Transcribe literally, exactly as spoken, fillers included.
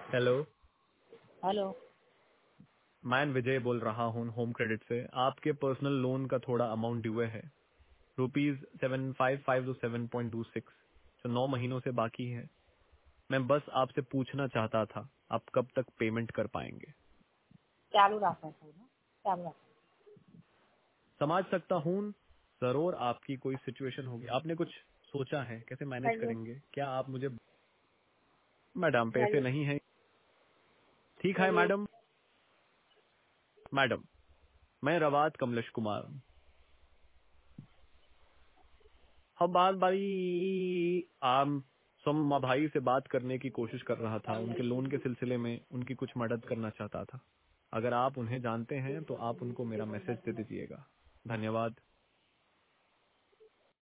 Hello, hello. मैं विजय बोल रहा हूँ होम क्रेडिट से। आपके पर्सनल लोन का थोड़ा अमाउंट ड्यू है, rupees seven five five two seven point two six, जो नौ महीनों से बाकी है। मैं बस आपसे पूछना चाहता था, आप कब तक पेमेंट कर पाएंगे? चालू रखा है फोन, चालू रखा। समझ सकता हूँ जरूर आपकी कोई सिचुएशन होगी। आपने कुछ सोचा है कैसे मैनेज हेलो करेंगे? क्या आप मुझे, मैडम पैसे हेलो नहीं है? ठीक है हेलो। मैडम। मैडम, मैं रवात कमलेश कुमार। हम बात बारी आम सोम भाई से बात करने की कोशिश कर रहा था, उनके लोन के सिलसिले में उनकी कुछ मदद करना चाहता था। अगर आप उन्हें जानते हैं तो आप उनको मेरा मैसेज दे दीजिएगा। धन्यवाद।